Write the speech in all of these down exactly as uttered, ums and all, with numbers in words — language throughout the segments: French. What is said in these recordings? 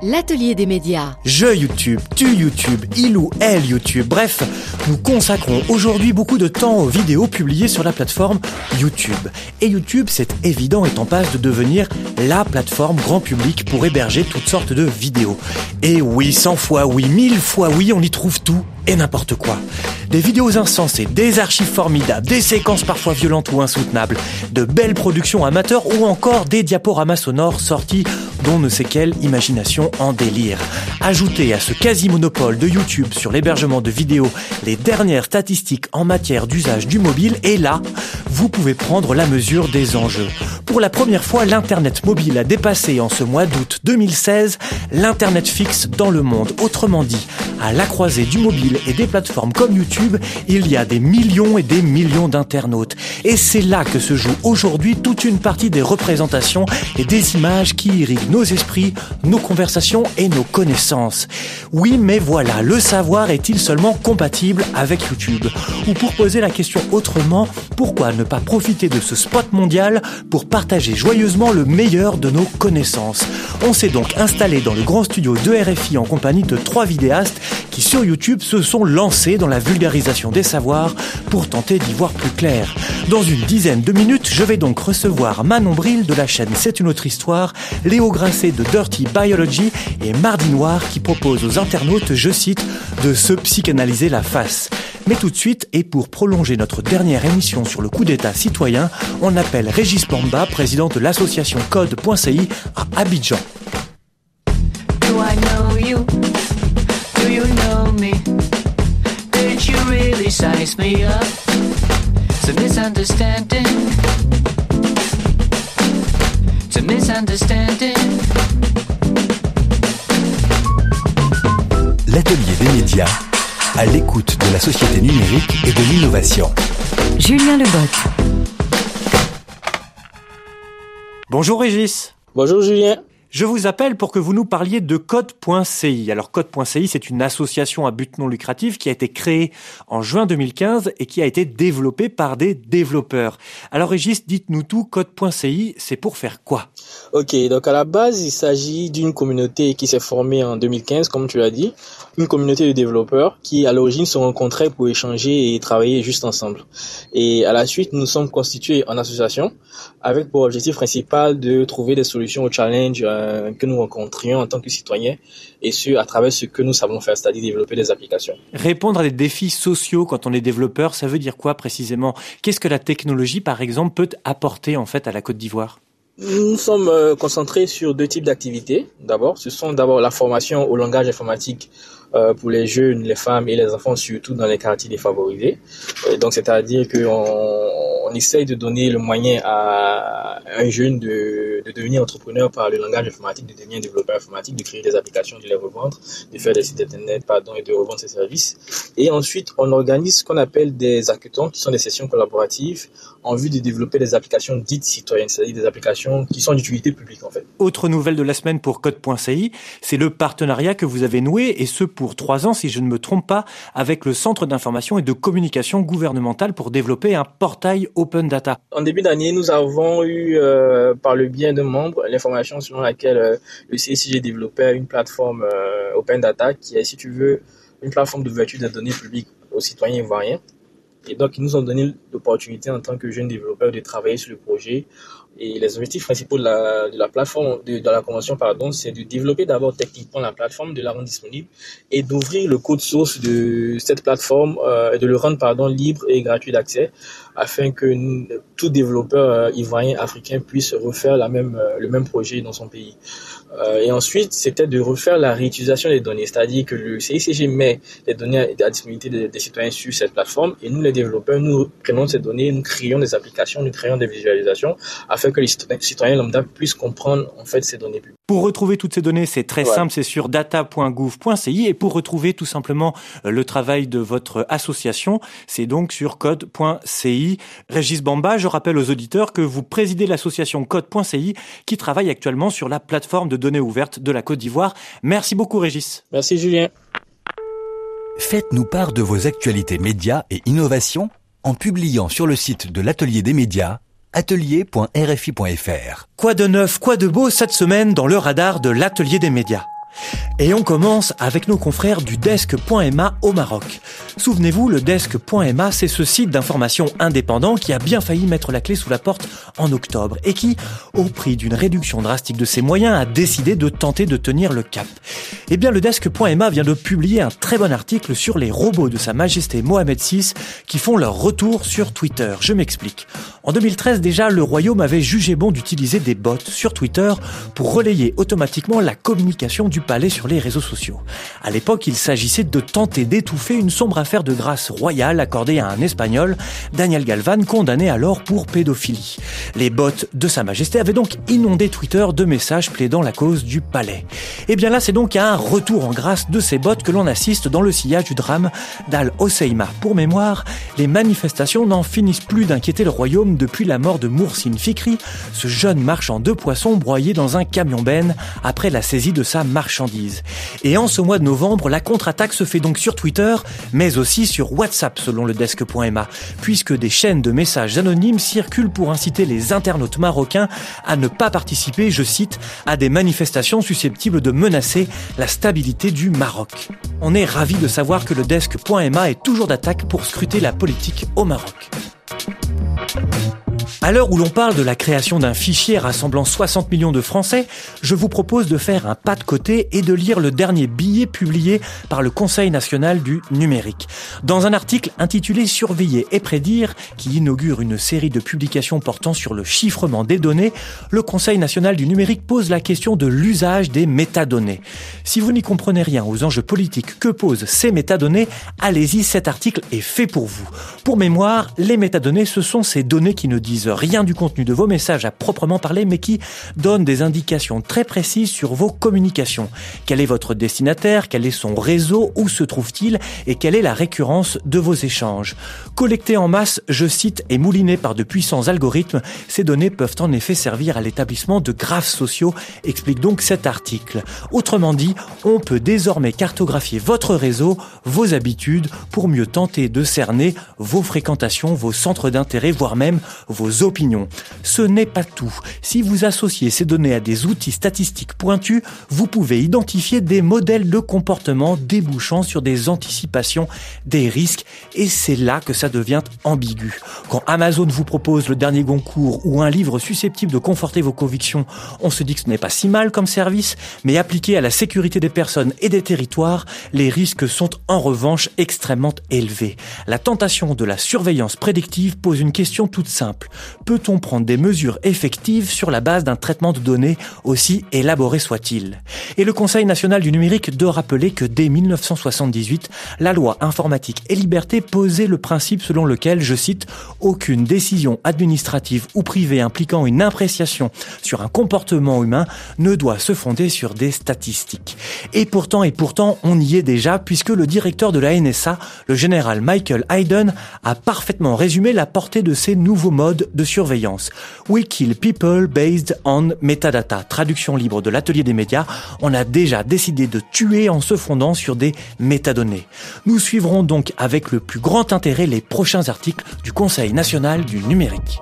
L'atelier des médias. Je YouTube, tu YouTube, il ou elle YouTube. Bref, nous consacrons aujourd'hui beaucoup de temps aux vidéos publiées sur la plateforme YouTube. Et YouTube, c'est évident, est en passe de devenir la plateforme grand public pour héberger toutes sortes de vidéos. Et oui, cent fois oui, mille fois oui, on y trouve tout et n'importe quoi. Des vidéos insensées, des archives formidables, des séquences parfois violentes ou insoutenables, de belles productions amateurs ou encore des diaporamas sonores sortis dont ne sait quelle imagination en délire. Ajoutez à ce quasi-monopole de YouTube sur l'hébergement de vidéos les dernières statistiques en matière d'usage du mobile et là, vous pouvez prendre la mesure des enjeux. Pour la première fois, l'Internet mobile a dépassé en ce mois d'août deux mille seize l'Internet fixe dans le monde. Autrement dit, à la croisée du mobile et des plateformes comme YouTube, il y a des millions et des millions d'internautes. Et c'est là que se joue aujourd'hui toute une partie des représentations et des images qui irriguent nos esprits, nos conversations et nos connaissances. Oui, mais voilà, le savoir est-il seulement compatible avec YouTube ? Ou pour poser la question autrement, pourquoi ne pas profiter de ce spot mondial pour partager joyeusement le meilleur de nos connaissances ? On s'est donc installé dans le grand studio de R F I en compagnie de trois vidéastes qui sur YouTube se sont lancés dans la vulgarisation des savoirs pour tenter d'y voir plus clair. Dans une dizaine de minutes, je vais donc recevoir Manon Bril de la chaîne C'est une autre histoire, Léo Grasset de Dirty Biology et Mardi Noir qui propose aux internautes, je cite, de se psychanalyser la face. Mais tout de suite, et pour prolonger notre dernière émission sur le coup d'état citoyen, on appelle Régis Bamba, président de l'association code point c i à Abidjan. Do I know you? Do you know me? Did you really size me up? It's a misunderstanding. It's a misunderstanding. L'atelier des médias, à l'écoute de la société numérique et de l'innovation. Julien Lebotte. Bonjour Régis. Bonjour Julien. Je vous appelle pour que vous nous parliez de code point c i. Alors code point c i, c'est une association à but non lucratif qui a été créée en juin deux mille quinze et qui a été développée par des développeurs. Alors Régis, dites-nous tout, code point c i, c'est pour faire quoi ? Ok, donc à la base, il s'agit d'une communauté qui s'est formée en deux mille quinze, comme tu l'as dit, une communauté de développeurs qui à l'origine se rencontraient pour échanger et travailler juste ensemble. Et à la suite, nous sommes constitués en association avec pour objectif principal de trouver des solutions aux challenges euh, que nous rencontrions en tant que citoyens et ce à travers ce que nous savons faire, c'est-à-dire développer des applications. Répondre à des défis sociaux quand on est développeur, ça veut dire quoi précisément ? Qu'est-ce que la technologie, par exemple, peut apporter en fait à la Côte d'Ivoire ? Nous sommes euh, concentrés sur deux types d'activités. D'abord, ce sont d'abord la formation au langage informatique euh, pour les jeunes, les femmes et les enfants, surtout dans les quartiers défavorisés. Et donc, c'est-à-dire qu'on on essaye de donner le moyen à un jeune de, de devenir entrepreneur par le langage informatique, de devenir développeur informatique, de créer des applications, de les revendre, de faire des sites internet, pardon, et de revendre ses services. Et ensuite, on organise ce qu'on appelle des hackathons, qui sont des sessions collaboratives en vue de développer des applications dites citoyennes, c'est-à-dire des applications qui sont d'utilité publique en fait. Autre nouvelle de la semaine pour code point c i, c'est le partenariat que vous avez noué, et ce pour trois ans si je ne me trompe pas, avec le Centre d'information et de communication gouvernementale pour développer un portail Open Data. En début d'année, nous avons eu, euh, par le biais d'un membre, l'information selon laquelle euh, le C I C G développait une plateforme euh, Open Data qui est, si tu veux, une plateforme d'ouverture des données publiques aux citoyens ivoiriens. Et donc, ils nous ont donné l'opportunité en tant que jeunes développeurs de travailler sur le projet. Et les objectifs principaux de la, de la plateforme, de, de la convention, pardon, c'est de développer d'abord techniquement la plateforme, de la rendre disponible et d'ouvrir le code source de cette plateforme, euh, de le rendre, pardon, libre et gratuit d'accès afin que nous, tout développeur euh, ivoirien, africain puisse refaire la même, euh, le même projet dans son pays. Euh, et ensuite, c'était de refaire la réutilisation des données, c'est-à-dire que le C I C G met les données à la disponibilité des, des citoyens sur cette plateforme et nous, les développeurs, nous prenons ces données, nous créons des applications, nous créons des visualisations afin que les citoyens lambda puissent comprendre en fait ces données publiques. Pour retrouver toutes ces données, c'est très ouais. simple, c'est sur data point gouv point c i et pour retrouver tout simplement le travail de votre association, c'est donc sur code point c i. Régis Bamba, je rappelle aux auditeurs que vous présidez l'association code point c i qui travaille actuellement sur la plateforme de données ouvertes de la Côte d'Ivoire. Merci beaucoup Régis. Merci Julien. Faites-nous part de vos actualités médias et innovations en publiant sur le site de l'Atelier des médias atelier point r f i point f r. Quoi de neuf, quoi de beau cette semaine dans le radar de l'Atelier des médias ? Et on commence avec nos confrères du desk point m a au Maroc. Souvenez-vous, le desk point m a, c'est ce site d'information indépendant qui a bien failli mettre la clé sous la porte en octobre et qui, au prix d'une réduction drastique de ses moyens, a décidé de tenter de tenir le cap. Eh bien, le desk point m a vient de publier un très bon article sur les robots de Sa Majesté Mohamed six qui font leur retour sur Twitter. Je m'explique. En deux mille treize déjà, le royaume avait jugé bon d'utiliser des bots sur Twitter pour relayer automatiquement la communication du palais sur les réseaux sociaux. À l'époque, il s'agissait de tenter d'étouffer une sombre affaire de grâce royale accordée à un Espagnol, Daniel Galvan, condamné alors pour pédophilie. Les bots de Sa Majesté avaient donc inondé Twitter de messages plaidant la cause du palais. Et bien là, c'est donc à un retour en grâce de ces bots que l'on assiste dans le sillage du drame d'Al Hoceima. Pour mémoire, les manifestations n'en finissent plus d'inquiéter le royaume depuis la mort de Moursine Fikri, ce jeune marchand de poissons broyé dans un camion-benne après la saisie de sa marchandise. Et en ce mois de novembre, la contre-attaque se fait donc sur Twitter, mais aussi sur WhatsApp selon le desk point m a, puisque des chaînes de messages anonymes circulent pour inciter les internautes marocains à ne pas participer, je cite, à des manifestations susceptibles de menacer la stabilité du Maroc. On est ravis de savoir que le desk point m a est toujours d'attaque pour scruter la politique au Maroc. À l'heure où l'on parle de la création d'un fichier rassemblant soixante millions de Français, je vous propose de faire un pas de côté et de lire le dernier billet publié par le Conseil national du numérique. Dans un article intitulé « Surveiller et prédire » qui inaugure une série de publications portant sur le chiffrement des données, le Conseil national du numérique pose la question de l'usage des métadonnées. Si vous n'y comprenez rien aux enjeux politiques que posent ces métadonnées, allez-y, cet article est fait pour vous. Pour mémoire, les métadonnées, ce sont ces données qui ne disent rien du contenu de vos messages à proprement parler, mais qui donnent des indications très précises sur vos communications. Quel est votre destinataire, quel est son réseau, où se trouve-t-il et quelle est la récurrence de vos échanges. Collectées en masse, je cite, et moulinées par de puissants algorithmes, ces données peuvent en effet servir à l'établissement de graphes sociaux, explique donc cet article. Autrement dit, on peut désormais cartographier votre réseau, vos habitudes, pour mieux tenter de cerner vos fréquentations, vos centres d'intérêt, voire même vos opinions. Ce n'est pas tout. Si vous associez ces données à des outils statistiques pointus, vous pouvez identifier des modèles de comportement débouchant sur des anticipations des risques, et c'est là que ça devient ambigu. Quand Amazon vous propose le dernier Goncourt ou un livre susceptible de conforter vos convictions, on se dit que ce n'est pas si mal comme service, mais appliqué à la sécurité des personnes et des territoires, les risques sont en revanche extrêmement élevés. La tentation de la surveillance prédictive pose une question toute simple. Peut-on prendre des mesures effectives sur la base d'un traitement de données aussi élaboré soit-il ? Et le Conseil national du numérique doit rappeler que dès dix-neuf cent soixante-dix-huit, la loi informatique et liberté posait le principe selon lequel, je cite, « aucune décision administrative ou privée impliquant une appréciation sur un comportement humain ne doit se fonder sur des statistiques ». Et pourtant, et pourtant, on y est déjà, puisque le directeur de la N S A, le général Michael Hayden, a parfaitement résumé la portée de ces nouveaux modes de surveillance. We kill people based on metadata. Traduction libre de l'atelier des médias. On a déjà décidé de tuer en se fondant sur des métadonnées. Nous suivrons donc avec le plus grand intérêt les prochains articles du Conseil national du numérique.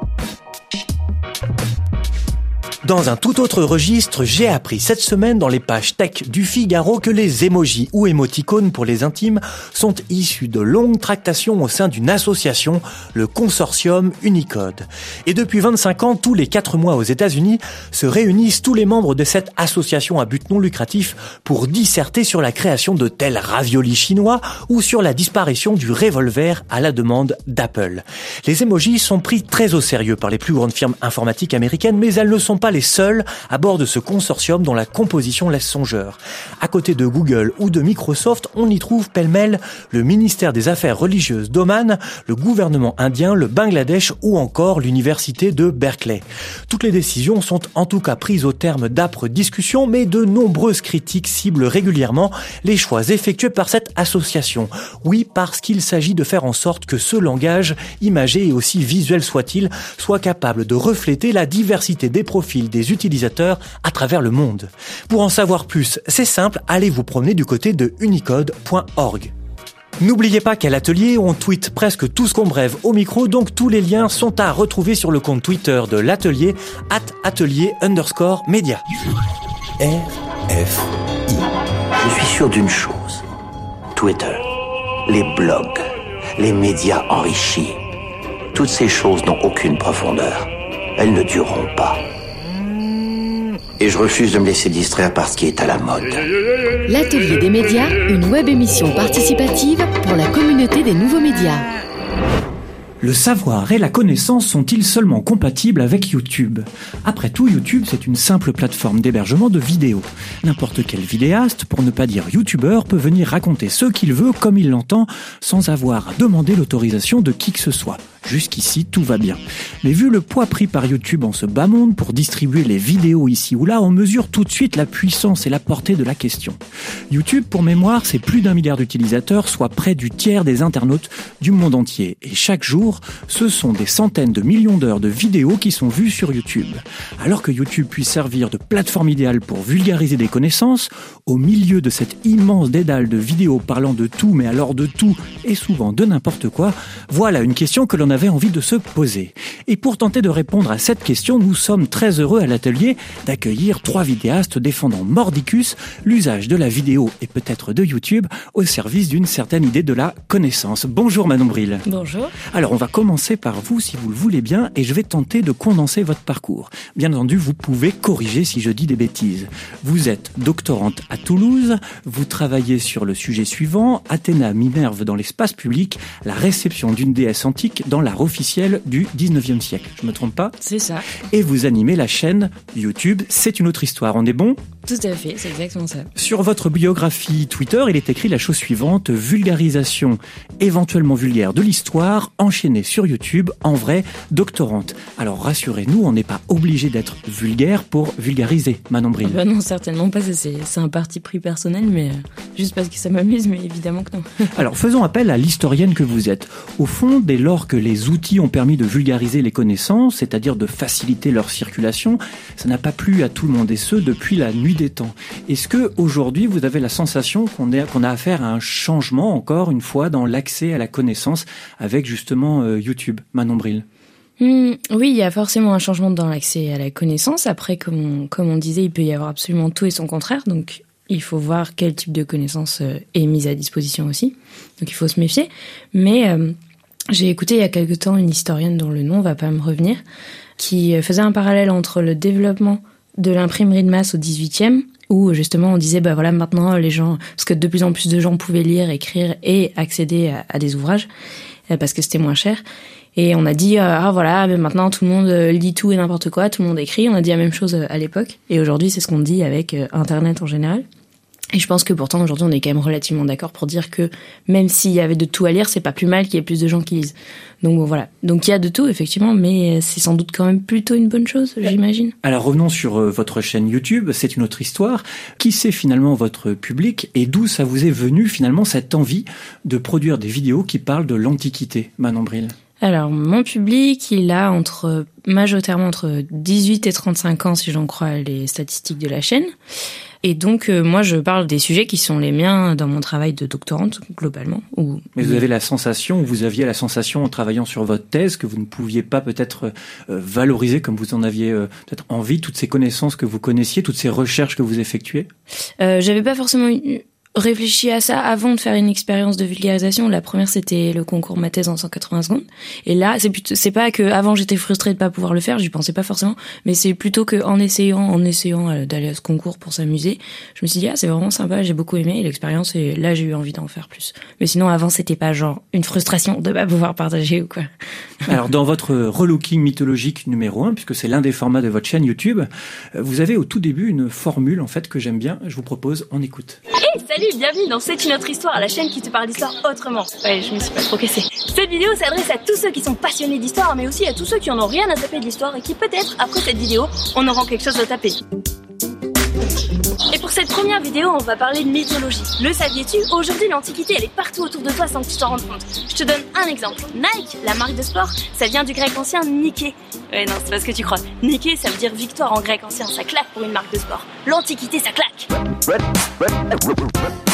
Dans un tout autre registre, j'ai appris cette semaine dans les pages tech du Figaro que les emojis ou émoticônes pour les intimes sont issus de longues tractations au sein d'une association, le consortium Unicode. Et depuis vingt-cinq ans, tous les quatre mois aux États-Unis, se réunissent tous les membres de cette association à but non lucratif pour disserter sur la création de tels raviolis chinois ou sur la disparition du revolver à la demande d'Apple. Les emojis sont pris très au sérieux par les plus grandes firmes informatiques américaines, mais elles ne sont pas les seuls à bord de ce consortium dont la composition laisse songeur. À côté de Google ou de Microsoft, on y trouve pêle-mêle le ministère des Affaires religieuses d'Oman, le gouvernement indien, le Bangladesh ou encore l'université de Berkeley. Toutes les décisions sont en tout cas prises au terme d'âpres discussions, mais de nombreuses critiques ciblent régulièrement les choix effectués par cette association. Oui, parce qu'il s'agit de faire en sorte que ce langage, imagé et aussi visuel soit-il, soit capable de refléter la diversité des profils des utilisateurs à travers le monde. Pour en savoir plus, c'est simple, allez vous promener du côté de unicode point org. N'oubliez pas qu'à l'atelier, on tweete presque tout ce qu'on brève au micro, donc tous les liens sont à retrouver sur le compte Twitter de l'atelier, at atelier underscore média. R F I Je suis sûr d'une chose. Twitter, les blogs, les médias enrichis, toutes ces choses n'ont aucune profondeur. Elles ne dureront pas. Et je refuse de me laisser distraire par ce qui est à la mode. L'Atelier des médias, une web émission participative pour la communauté des nouveaux médias. Le savoir et la connaissance sont-ils seulement compatibles avec YouTube ? Après tout, YouTube, c'est une simple plateforme d'hébergement de vidéos. N'importe quel vidéaste, pour ne pas dire youtubeur, peut venir raconter ce qu'il veut comme il l'entend, sans avoir à demander l'autorisation de qui que ce soit. Jusqu'ici, tout va bien. Mais vu le poids pris par YouTube en ce bas monde pour distribuer les vidéos ici ou là, on mesure tout de suite la puissance et la portée de la question. YouTube, pour mémoire, c'est plus d'un milliard d'utilisateurs, soit près du tiers des internautes du monde entier. Et chaque jour, ce sont des centaines de millions d'heures de vidéos qui sont vues sur YouTube. Alors que YouTube puisse servir de plateforme idéale pour vulgariser des connaissances, au milieu de cette immense dédale de vidéos parlant de tout, mais alors de tout, et souvent de n'importe quoi, voilà une question que l'on avait envie de se poser. Et pour tenter de répondre à cette question, nous sommes très heureux à l'atelier d'accueillir trois vidéastes défendant mordicus l'usage de la vidéo et peut-être de YouTube au service d'une certaine idée de la connaissance. Bonjour Manon Bril. Bonjour. Alors on va commencer par vous si vous le voulez bien et je vais tenter de condenser votre parcours. Bien entendu, vous pouvez corriger si je dis des bêtises. Vous êtes doctorante à Toulouse, vous travaillez sur le sujet suivant, Athéna Minerve dans l'espace public, la réception d'une déesse antique dans l'art officiel du dix-neuvième siècle. Je me trompe pas ? C'est ça. Et vous animez la chaîne YouTube C'est une autre histoire. On est bon ? Tout à fait, c'est exactement ça. Sur votre biographie Twitter, il est écrit la chose suivante: vulgarisation éventuellement vulgaire de l'histoire, enchaînée sur YouTube, en vrai, doctorante. Alors rassurez-nous, on n'est pas obligé d'être vulgaire pour vulgariser, Manon Bril. Bah non, certainement pas, c'est, c'est un parti pris personnel, mais euh, juste parce que ça m'amuse, mais évidemment que non. Alors faisons appel à l'historienne que vous êtes. Au fond, dès lors que les outils ont permis de vulgariser les connaissances, c'est-à-dire de faciliter leur circulation, ça n'a pas plu à tout le monde, et ce, depuis la nuit des temps. Est-ce que aujourd'hui vous avez la sensation qu'on, est, qu'on a affaire à un changement, encore une fois, dans l'accès à la connaissance avec justement euh, YouTube, Manon Bril ? Mmh, oui, il y a forcément un changement dans l'accès à la connaissance. Après, comme on, comme on disait, il peut y avoir absolument tout et son contraire, donc il faut voir quel type de connaissance est mise à disposition aussi. Donc il faut se méfier. Mais euh, j'ai écouté il y a quelque temps une historienne dont le nom va pas me revenir, qui faisait un parallèle entre le développement de l'imprimerie de masse au dix-huitième, où justement on disait bah voilà, maintenant les gens, parce que de plus en plus de gens pouvaient lire, écrire et accéder à, à des ouvrages parce que c'était moins cher. Et on a dit ah voilà, mais maintenant tout le monde lit tout et n'importe quoi, tout le monde écrit. On a dit la même chose à l'époque et aujourd'hui c'est ce qu'on dit avec Internet en général. Et je pense que pourtant aujourd'hui on est quand même relativement d'accord pour dire que même s'il y avait de tout à lire, c'est pas plus mal qu'il y ait plus de gens qui lisent. Donc bon, voilà. Donc il y a de tout effectivement, mais c'est sans doute quand même plutôt une bonne chose, j'imagine. Alors revenons sur euh, votre chaîne YouTube, C'est une autre histoire. Qui c'est finalement votre public et d'où ça vous est venu finalement cette envie de produire des vidéos qui parlent de l'Antiquité, Manon Bril ? Alors, mon public, il a entre, majoritairement entre dix-huit et trente-cinq ans, si j'en crois les statistiques de la chaîne. Et donc, euh, moi, je parle des sujets qui sont les miens dans mon travail de doctorante, globalement. Ou... Mais vous avez la sensation, ou vous aviez la sensation en travaillant sur votre thèse, que vous ne pouviez pas peut-être euh, valoriser, comme vous en aviez euh, peut-être envie, toutes ces connaissances que vous connaissiez, toutes ces recherches que vous effectuez ? euh, J'avais pas forcément eu... réfléchi à ça avant de faire une expérience de vulgarisation. La première, c'était le concours ma thèse en cent quatre-vingts secondes. Et là, c'est plutôt, c'est pas que avant j'étais frustrée de pas pouvoir le faire, j'y pensais pas forcément, mais c'est plutôt que en essayant, en essayant d'aller à ce concours pour s'amuser, je me suis dit ah c'est vraiment sympa, j'ai beaucoup aimé l'expérience et là j'ai eu envie d'en faire plus. Mais sinon avant c'était pas genre une frustration de pas pouvoir partager ou quoi. Alors dans votre relooking mythologique numéro un, puisque c'est l'un des formats de votre chaîne YouTube, vous avez au tout début une formule en fait que j'aime bien. Je vous propose, on écoute. Hey, salut, bienvenue dans C'est une autre histoire, la chaîne qui te parle d'histoire autrement. Ouais, je me suis pas trop cassée. Cette vidéo s'adresse à tous ceux qui sont passionnés d'histoire, mais aussi à tous ceux qui en ont rien à taper de l'histoire et qui peut-être, après cette vidéo, en auront quelque chose à taper. Et pour cette première vidéo, on va parler de mythologie. Le saviez-tu ? Aujourd'hui, l'Antiquité, elle est partout autour de toi sans que tu t'en rendes compte. Je te donne un exemple. Nike, la marque de sport, ça vient du grec ancien Nike. Ouais, non, c'est pas ce que tu crois. Nike, ça veut dire victoire en grec ancien. Ça claque pour une marque de sport. L'Antiquité, ça claque.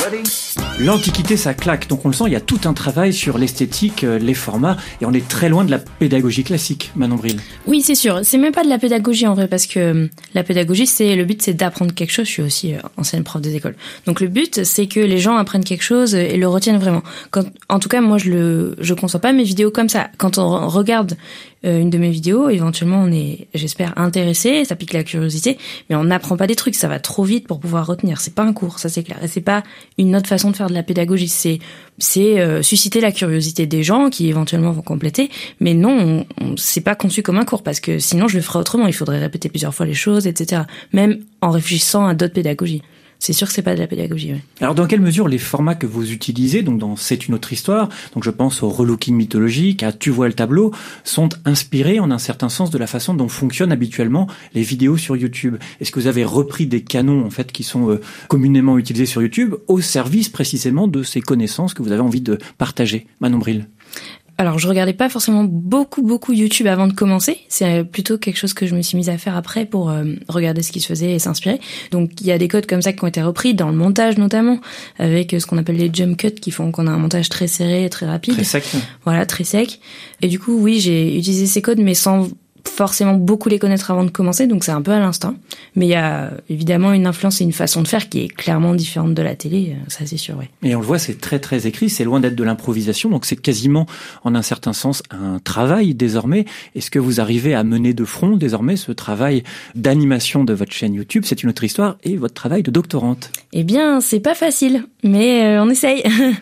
L'Antiquité, ça claque. Donc on le sent, il y a tout un travail sur l'esthétique, euh, les formats, et on est très loin de la pédagogie classique, Manon Bril. Oui, c'est sûr. C'est même pas de la pédagogie en vrai, parce que euh, la pédagogie, c'est le but, c'est d'apprendre quelque chose. Je suis aussi euh, ancienne prof des écoles. Donc le but, c'est que les gens apprennent quelque chose et le retiennent vraiment. Quand, en tout cas, moi, je le, je conçois pas mes vidéos comme ça. Quand on regarde euh, une de mes vidéos, éventuellement, on est, j'espère, intéressé, ça pique la curiosité, mais on n'apprend pas des trucs. Ça va trop vite pour pouvoir retenir. C'est pas un cours, ça c'est clair. Et c'est pas une autre façon de faire de la pédagogie. C'est, c'est euh, susciter la curiosité des gens qui éventuellement vont compléter. Mais non, on, on, c'est pas conçu comme un cours parce que sinon je le ferais autrement. Il faudrait répéter plusieurs fois les choses, et cetera. Même en réfléchissant à d'autres pédagogies. C'est sûr que c'est pas de la pédagogie. Ouais. Alors, dans quelle mesure les formats que vous utilisez, donc dans C'est une autre histoire, donc je pense au relooking mythologique, à Tu vois le tableau, sont inspirés en un certain sens de la façon dont fonctionnent habituellement les vidéos sur YouTube? Est-ce que vous avez repris des canons en fait qui sont euh, communément utilisés sur YouTube au service précisément de ces connaissances que vous avez envie de partager? Manon Bril. Alors, je regardais pas forcément beaucoup, beaucoup YouTube avant de commencer. C'est plutôt quelque chose que je me suis mise à faire après pour euh, regarder ce qui se faisait et s'inspirer. Donc, il y a des codes comme ça qui ont été repris dans le montage notamment, avec ce qu'on appelle les jump cuts qui font qu'on a un montage très serré, très rapide. Très sec. Voilà, très sec. Et du coup, oui, j'ai utilisé ces codes, mais sans forcément beaucoup les connaître avant de commencer, donc c'est un peu à l'instinct. Mais il y a évidemment une influence et une façon de faire qui est clairement différente de la télé, ça c'est sûr, oui. Et on le voit, c'est très très écrit, c'est loin d'être de l'improvisation, donc c'est quasiment en un certain sens un travail désormais. Est-ce que vous arrivez à mener de front désormais ce travail d'animation de votre chaîne YouTube? C'est une autre histoire, et votre travail de doctorante? Eh bien, c'est pas facile, mais euh, on essaye.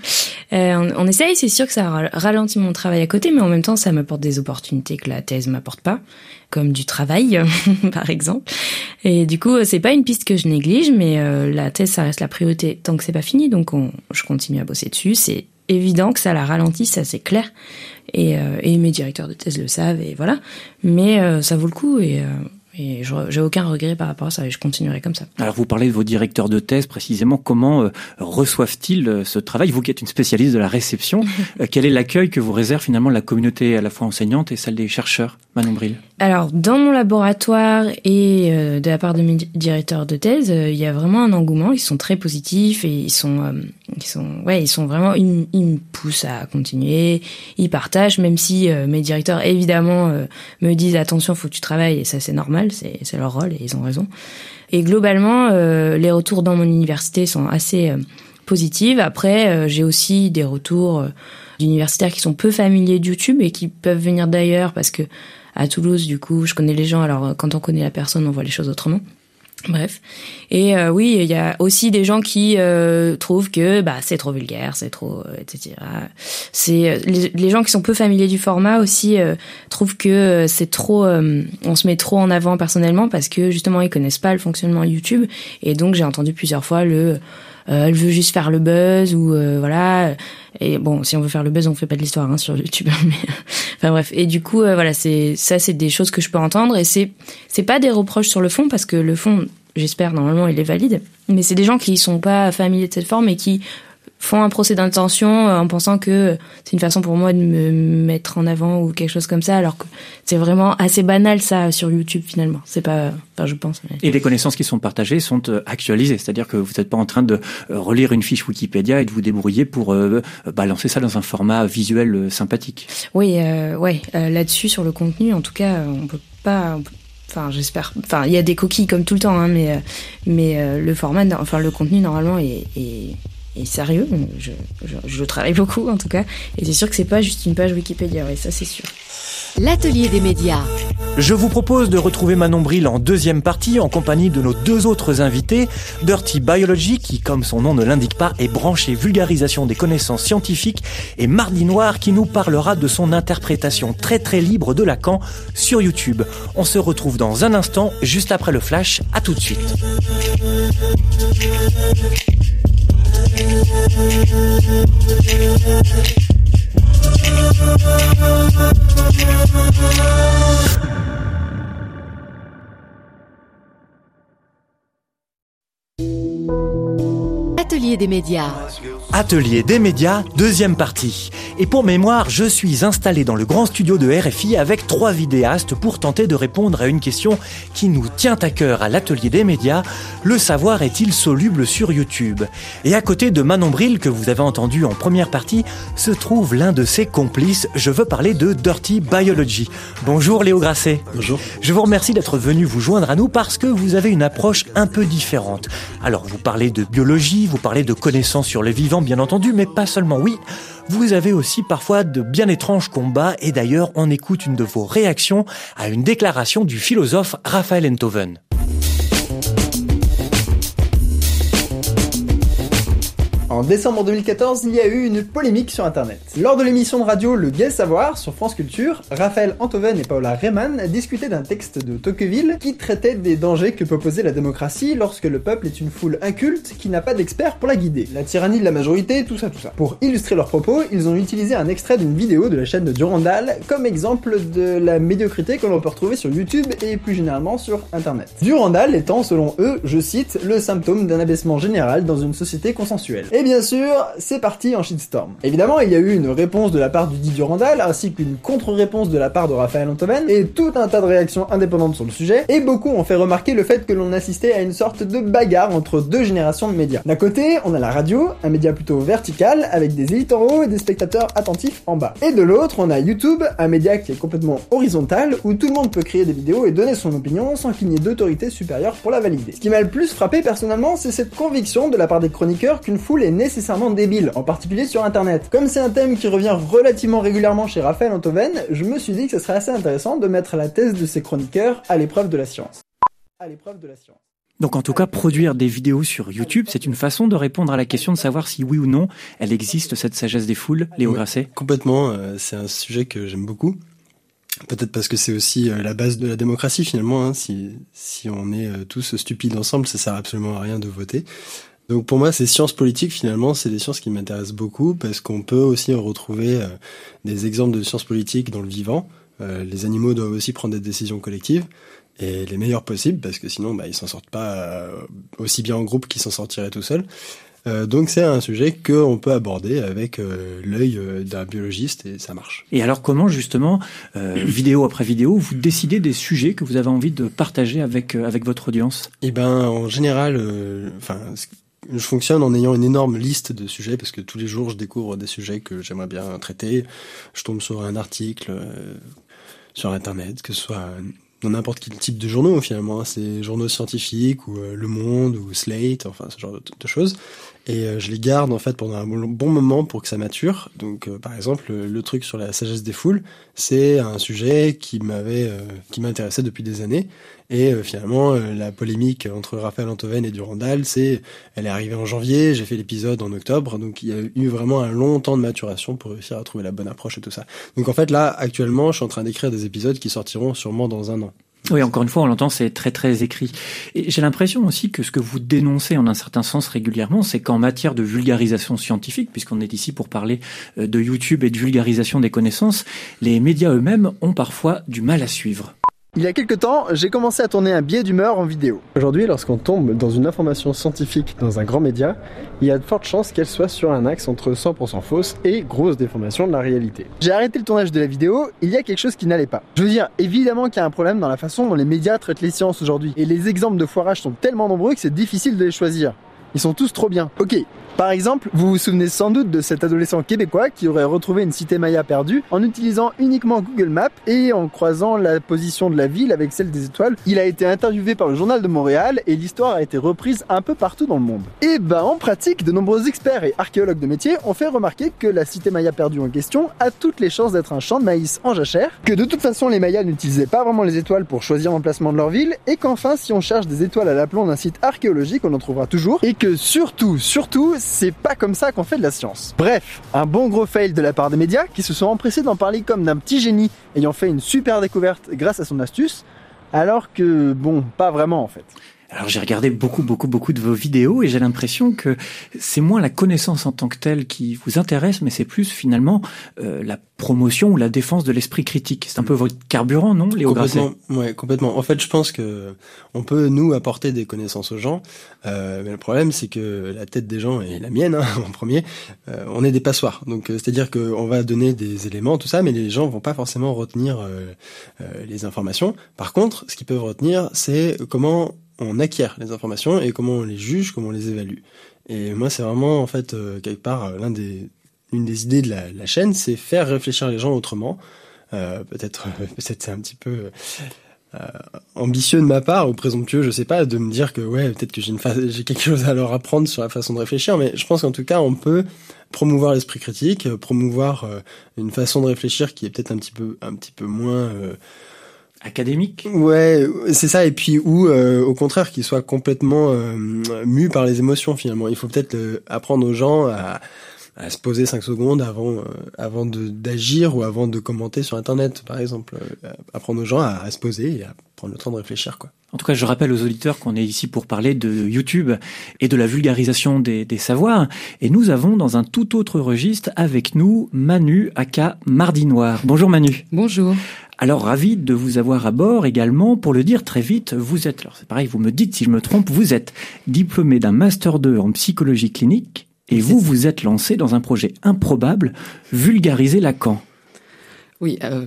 euh, on, on essaye, c'est sûr que ça ralentit mon travail à côté, mais en même temps, ça m'apporte des opportunités que la thèse m'apporte pas, comme du travail, par exemple. Et du coup, c'est pas une piste que je néglige, mais euh, la thèse, ça reste la priorité tant que c'est pas fini, donc on, je continue à bosser dessus. C'est évident que ça la ralentit, ça c'est clair, et, euh, et mes directeurs de thèse le savent, et voilà. Mais euh, ça vaut le coup, et... Euh, Et je, j'ai aucun regret par rapport à ça et je continuerai comme ça. Alors vous parlez de vos directeurs de thèse précisément, comment euh, reçoivent-ils euh, ce travail? Vous qui êtes une spécialiste de la réception, euh, quel est l'accueil que vous réserve finalement la communauté à la fois enseignante et celle des chercheurs? Manon Bril. Alors dans mon laboratoire et euh, de la part de mes directeurs de thèse, euh, il y a vraiment un engouement, ils sont très positifs et ils sont, euh, ils sont, ouais, ils sont vraiment, ils, ils me poussent à continuer, ils partagent, même si euh, mes directeurs évidemment euh, me disent attention, faut que tu travailles et ça c'est normal. C'est, c'est leur rôle et ils ont raison. Et globalement, euh, les retours dans mon université sont assez euh, positifs. Après, euh, j'ai aussi des retours euh, d'universitaires qui sont peu familiers de YouTube et qui peuvent venir d'ailleurs parce que à Toulouse, du coup, je connais les gens. Alors, quand on connaît la personne, on voit les choses autrement. Bref. Et euh, oui, il y a aussi des gens qui euh, trouvent que bah c'est trop vulgaire, c'est trop, euh, et cetera. C'est les, les gens qui sont peu familiers du format aussi euh, trouvent que c'est trop, euh, on se met trop en avant personnellement parce que justement ils connaissent pas le fonctionnement YouTube. Et donc j'ai entendu plusieurs fois le euh, elle veut juste faire le buzz ou euh, voilà. Et bon, si on veut faire le buzz, on fait pas de l'histoire hein, sur YouTube. Mais enfin bref. Et du coup, euh, voilà, c'est ça, c'est des choses que je peux entendre. Et c'est c'est pas des reproches sur le fond parce que le fond, j'espère normalement, il est valide. Mais c'est des gens qui sont pas familiers de cette forme et qui font un procès d'intention en pensant que c'est une façon pour moi de me mettre en avant ou quelque chose comme ça, alors que c'est vraiment assez banal ça sur YouTube finalement. C'est pas, enfin je pense. Mais... Et les connaissances qui sont partagées sont actualisées, c'est-à-dire que vous n'êtes pas en train de relire une fiche Wikipédia et de vous débrouiller pour euh, balancer ça dans un format visuel sympathique. Oui, euh, ouais, euh, là-dessus sur le contenu, en tout cas, on peut pas. On peut... Enfin, j'espère. Enfin, il y a des coquilles comme tout le temps, hein, mais mais euh, le format, enfin le contenu normalement est, est Et sérieux, je, je, je travaille beaucoup en tout cas, et c'est sûr que c'est pas juste une page Wikipédia, ouais, ça c'est sûr. L'atelier des médias. Je vous propose de retrouver Manon Bril en deuxième partie en compagnie de nos deux autres invités, Dirty Biology qui, comme son nom ne l'indique pas, est branché vulgarisation des connaissances scientifiques, et Mardi Noir qui nous parlera de son interprétation très très libre de Lacan sur YouTube. On se retrouve dans un instant, juste après le flash. À tout de suite. Atelier des médias. Atelier des médias, deuxième partie. Et pour mémoire, je suis installé dans le grand studio de R F I avec trois vidéastes pour tenter de répondre à une question qui nous tient à cœur à l'atelier des médias. Le savoir est-il soluble sur YouTube ? Et à côté de Manon Bril, que vous avez entendu en première partie, se trouve l'un de ses complices. Je veux parler de Dirty Biology. Bonjour Léo Grasset. Bonjour. Je vous remercie d'être venu vous joindre à nous parce que vous avez une approche un peu différente. Alors vous parlez de biologie, vous parlez de connaissances sur le vivant bien entendu, mais pas seulement, oui. Vous avez aussi parfois de bien étranges combats et d'ailleurs on écoute une de vos réactions à une déclaration du philosophe Raphaël Enthoven. En décembre deux mille quatorze, il y a eu une polémique sur Internet. Lors de l'émission de radio Le Gai Savoir sur France Culture, Raphaël Enthoven et Paola Rehmann discutaient d'un texte de Tocqueville qui traitait des dangers que peut poser la démocratie lorsque le peuple est une foule inculte qui n'a pas d'experts pour la guider. La tyrannie de la majorité, tout ça, tout ça. Pour illustrer leurs propos, ils ont utilisé un extrait d'une vidéo de la chaîne de Durandal comme exemple de la médiocrité que l'on peut retrouver sur YouTube et plus généralement sur Internet. Durandal étant, selon eux, je cite, le symptôme d'un abaissement général dans une société consensuelle. Et bien sûr, c'est parti en shitstorm. Évidemment, il y a eu une réponse de la part du dit Durandal, ainsi qu'une contre-réponse de la part de Raphaël Enthoven, et tout un tas de réactions indépendantes sur le sujet, et beaucoup ont fait remarquer le fait que l'on assistait à une sorte de bagarre entre deux générations de médias. D'un côté, on a la radio, un média plutôt vertical, avec des élites en haut et des spectateurs attentifs en bas. Et de l'autre, on a YouTube, un média qui est complètement horizontal, où tout le monde peut créer des vidéos et donner son opinion sans qu'il n'y ait d'autorité supérieure pour la valider. Ce qui m'a le plus frappé personnellement, c'est cette conviction de la part des chroniqueurs qu'une foule est nécessairement débile, en particulier sur Internet. Comme c'est un thème qui revient relativement régulièrement chez Raphaël Enthoven, je me suis dit que ce serait assez intéressant de mettre la thèse de ces chroniqueurs à l'épreuve de la science. À l'épreuve de la science. Donc en tout cas, produire des vidéos sur YouTube, c'est une façon de répondre à la question de savoir si oui ou non, elle existe cette sagesse des foules, Léo ouais, Grasset. Complètement, euh, c'est un sujet que j'aime beaucoup. Peut-être parce que c'est aussi euh, la base de la démocratie finalement, hein. si, si on est euh, tous stupides ensemble, ça sert absolument à rien de voter. Donc pour moi, ces sciences politiques, finalement, c'est des sciences qui m'intéressent beaucoup parce qu'on peut aussi retrouver euh, des exemples de sciences politiques dans le vivant. Euh, les animaux doivent aussi prendre des décisions collectives et les meilleures possibles parce que sinon, bah, ils s'en sortent pas euh, aussi bien en groupe qu'ils s'en sortiraient tout seuls. Euh, donc c'est un sujet qu'on peut aborder avec euh, l'œil euh, d'un biologiste et ça marche. Et alors comment justement, euh, vidéo après vidéo, vous décidez des sujets que vous avez envie de partager avec euh, avec votre audience ? Eh ben en général, enfin. Euh, je fonctionne en ayant une énorme liste de sujets parce que tous les jours je découvre des sujets que j'aimerais bien traiter. Je tombe sur un article euh, sur Internet, que ce soit dans n'importe quel type de journaux finalement, hein, c'est journaux scientifiques ou euh, Le Monde ou Slate, enfin ce genre de, de choses. Et euh, je les garde en fait pendant un bon moment pour que ça mature. Donc euh, par exemple le, le truc sur la sagesse des foules, c'est un sujet qui m'avait euh, qui m'intéressait depuis des années. Et euh, finalement euh, la polémique entre Raphaël Enthoven et Durandal, c'est elle est arrivée en janvier, j'ai fait l'épisode en octobre, donc il y a eu vraiment un long temps de maturation pour réussir à trouver la bonne approche et tout ça. Donc en fait là actuellement je suis en train d'écrire des épisodes qui sortiront sûrement dans un an. Oui, encore une fois, on l'entend, c'est très très écrit. Et j'ai l'impression aussi que ce que vous dénoncez en un certain sens régulièrement, c'est qu'en matière de vulgarisation scientifique, puisqu'on est ici pour parler de YouTube et de vulgarisation des connaissances, les médias eux-mêmes ont parfois du mal à suivre. Il y a quelques temps, j'ai commencé à tourner un biais d'humeur en vidéo. Aujourd'hui, lorsqu'on tombe dans une information scientifique dans un grand média, il y a de fortes chances qu'elle soit sur un axe entre cent pour cent fausse et grosse déformation de la réalité. J'ai arrêté le tournage de la vidéo, il y a quelque chose qui n'allait pas. Je veux dire, évidemment qu'il y a un problème dans la façon dont les médias traitent les sciences aujourd'hui. Et les exemples de foirage sont tellement nombreux que c'est difficile de les choisir. Ils sont tous trop bien. Ok, par exemple, vous vous souvenez sans doute de cet adolescent québécois qui aurait retrouvé une cité maya perdue en utilisant uniquement Google Maps et en croisant la position de la ville avec celle des étoiles. Il a été interviewé par le Journal de Montréal et l'histoire a été reprise un peu partout dans le monde. Et ben en pratique, de nombreux experts et archéologues de métier ont fait remarquer que la cité maya perdue en question a toutes les chances d'être un champ de maïs en jachère, que de toute façon les mayas n'utilisaient pas vraiment les étoiles pour choisir l'emplacement de leur ville et qu'enfin si on cherche des étoiles à l'aplomb d'un site archéologique on en trouvera toujours et que surtout, surtout, c'est pas comme ça qu'on fait de la science. Bref, un bon gros fail de la part des médias qui se sont empressés d'en parler comme d'un petit génie ayant fait une super découverte grâce à son astuce, alors que, bon, pas vraiment en fait. Alors j'ai regardé beaucoup, beaucoup, beaucoup de vos vidéos et j'ai l'impression que c'est moins la connaissance en tant que telle qui vous intéresse, mais c'est plus finalement euh, la promotion ou la défense de l'esprit critique. C'est un peu votre carburant, non, Léo Grasset ? Complètement, ouais, complètement. En fait, je pense que on peut nous apporter des connaissances aux gens, euh, mais le problème c'est que la tête des gens et la mienne hein, en premier, euh, on est des passoires. Donc euh, c'est-à-dire que on va donner des éléments, tout ça, mais les gens vont pas forcément retenir euh, euh, les informations. Par contre, ce qu'ils peuvent retenir, c'est comment on acquiert les informations et comment on les juge, comment on les évalue. Et moi, c'est vraiment, en fait, euh, quelque part, l'un des, l'une des idées de la, la chaîne, c'est faire réfléchir les gens autrement. Euh, peut-être, peut-être c'est un petit peu euh, ambitieux de ma part, ou présomptueux, je sais pas, de me dire que, ouais, peut-être que j'ai une fa- j'ai quelque chose à leur apprendre sur la façon de réfléchir, mais je pense qu'en tout cas, on peut promouvoir l'esprit critique, promouvoir euh, une façon de réfléchir qui est peut-être un petit peu, un petit peu moins... Euh, académique. Ouais, c'est ça. Et puis ou euh, au contraire, qu'ils soient complètement euh, mus par les émotions finalement. Il faut peut-être euh, apprendre aux gens à, à se poser cinq secondes avant euh, avant de d'agir ou avant de commenter sur Internet, par exemple. Euh, apprendre aux gens à, à se poser et à prendre le temps de réfléchir, quoi. En tout cas, je rappelle aux auditeurs qu'on est ici pour parler de YouTube et de la vulgarisation des, des savoirs. Et nous avons dans un tout autre registre avec nous Manu, aka Mardi Noir. Bonjour Manu. Bonjour. Alors, ravi de vous avoir à bord également. Pour le dire très vite, vous êtes, alors c'est pareil, vous me dites si je me trompe, vous êtes diplômé d'un Master deux en psychologie clinique et vous vous êtes lancé dans un projet improbable, vulgariser Lacan. Oui, euh,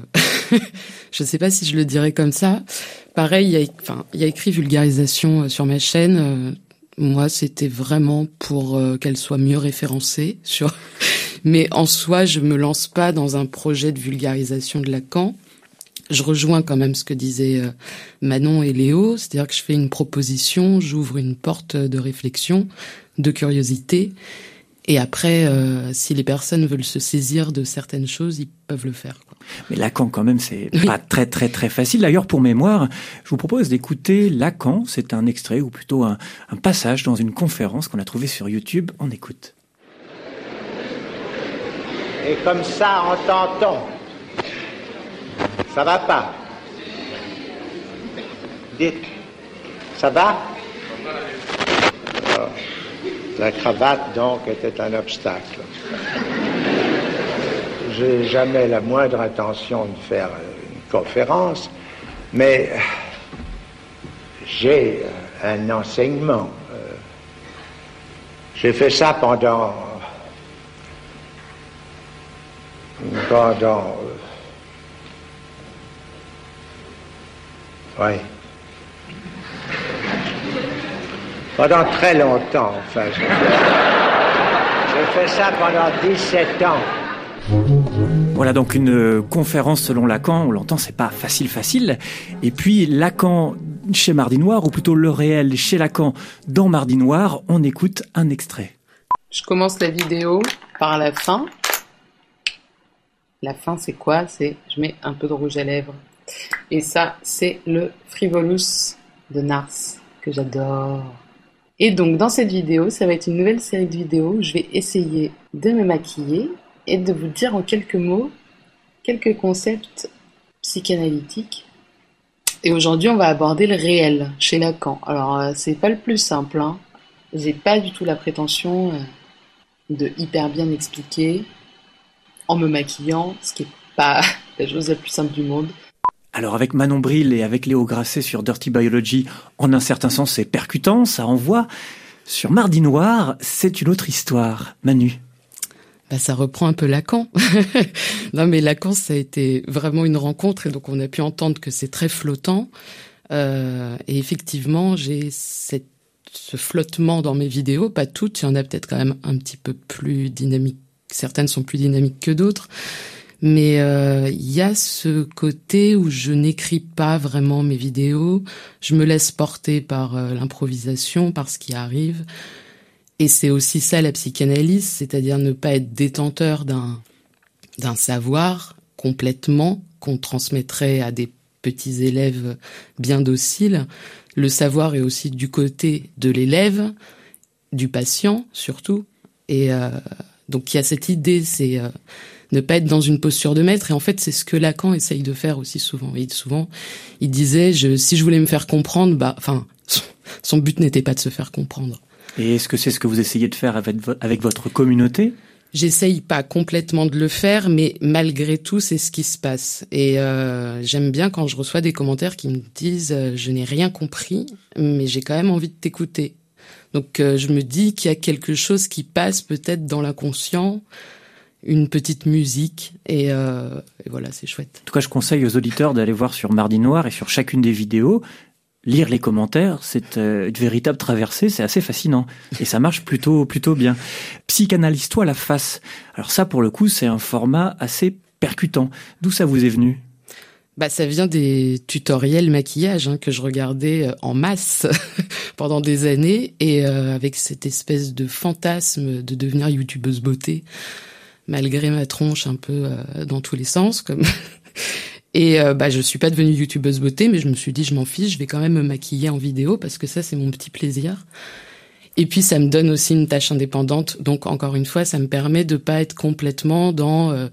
je ne sais pas si je le dirais comme ça. Pareil, il y a, enfin, il y a écrit vulgarisation sur ma chaîne. Euh, moi, c'était vraiment pour euh, qu'elle soit mieux référencée. Sur... Mais en soi, je me lance pas dans un projet de vulgarisation de Lacan. Je rejoins quand même ce que disaient euh, Manon et Léo, c'est-à-dire que je fais une proposition, j'ouvre une porte de réflexion, de curiosité, et après, euh, si les personnes veulent se saisir de certaines choses, ils peuvent le faire, quoi. Mais Lacan, quand même, c'est oui. pas très très très facile. D'ailleurs, pour mémoire, je vous propose d'écouter Lacan. C'est un extrait, ou plutôt un, un passage dans une conférence qu'on a trouvée sur YouTube. On écoute. Et comme ça, entend-on. Ça va pas? Dites, ça va? Alors, la cravate, donc, était un obstacle. J'ai jamais la moindre intention de faire une conférence, mais j'ai un enseignement. J'ai fait ça pendant... pendant... Oui. Pendant très longtemps, enfin. J'ai fait, j'ai fait ça pendant dix-sept ans. Voilà donc une conférence selon Lacan, on l'entend, c'est pas facile facile. Et puis Lacan chez Mardi Noir, ou plutôt le réel chez Lacan dans Mardi Noir, on écoute un extrait. Je commence la vidéo par la fin. La fin, c'est quoi? C'est je mets un peu de rouge à lèvres. Et ça, c'est le Frivolous de Nars, que j'adore. Et donc, dans cette vidéo, ça va être une nouvelle série de vidéos où je vais essayer de me maquiller et de vous dire en quelques mots quelques concepts psychanalytiques. Et aujourd'hui, on va aborder le réel chez Lacan. Alors, euh, c'est pas le plus simple, hein. J'ai pas du tout la prétention euh, de hyper bien expliquer en me maquillant, ce qui est pas la chose la plus simple du monde. Alors avec Manon Bril et avec Léo Grasset sur Dirty Biology, en un certain sens c'est percutant, ça envoie. Sur Mardi Noir, c'est une autre histoire. Manu. Bah, ça reprend un peu Lacan. Non mais Lacan, ça a été vraiment une rencontre et donc on a pu entendre que c'est très flottant. Euh, et effectivement, j'ai cette, ce flottement dans mes vidéos, pas toutes, il y en a peut-être quand même un petit peu plus dynamiques. Certaines sont plus dynamiques que d'autres. Mais il euh, y a ce côté où je n'écris pas vraiment mes vidéos, je me laisse porter par euh, l'improvisation, par ce qui arrive. Et c'est aussi ça la psychanalyse, c'est-à-dire ne pas être détenteur d'un d'un savoir complètement qu'on transmettrait à des petits élèves bien dociles. Le savoir est aussi du côté de l'élève, du patient surtout. Et euh, donc il y a cette idée, c'est euh, ne pas être dans une posture de maître. Et en fait, c'est ce que Lacan essaye de faire aussi souvent. Et souvent, il disait, je, si je voulais me faire comprendre, bah, enfin, Son but n'était pas de se faire comprendre. Et est-ce que c'est ce que vous essayez de faire avec, vo- avec votre communauté ? J'essaye pas complètement de le faire, mais malgré tout, c'est ce qui se passe. Et euh, j'aime bien quand je reçois des commentaires qui me disent euh, « je n'ai rien compris, mais j'ai quand même envie de t'écouter ». Donc euh, je me dis qu'il y a quelque chose qui passe peut-être dans l'inconscient, une petite musique, et, euh, et voilà, c'est chouette. En tout cas, je conseille aux auditeurs d'aller voir sur Mardi Noir et sur chacune des vidéos, lire les commentaires, c'est euh, une véritable traversée, c'est assez fascinant. Et ça marche plutôt plutôt bien. Psychanalyse-toi la face. Alors ça, pour le coup, c'est un format assez percutant. D'où ça vous est venu ? Bah, ça vient des tutoriels maquillage hein, que je regardais en masse pendant des années, et euh, avec cette espèce de fantasme de devenir youtubeuse beauté, malgré ma tronche un peu euh, dans tous les sens, comme... Et euh, bah je suis pas devenue youtubeuse beauté, mais je me suis dit je m'en fiche, je vais quand même me maquiller en vidéo parce que ça c'est mon petit plaisir. Et puis ça me donne aussi une tâche indépendante, donc encore une fois ça me permet de pas être complètement dans euh,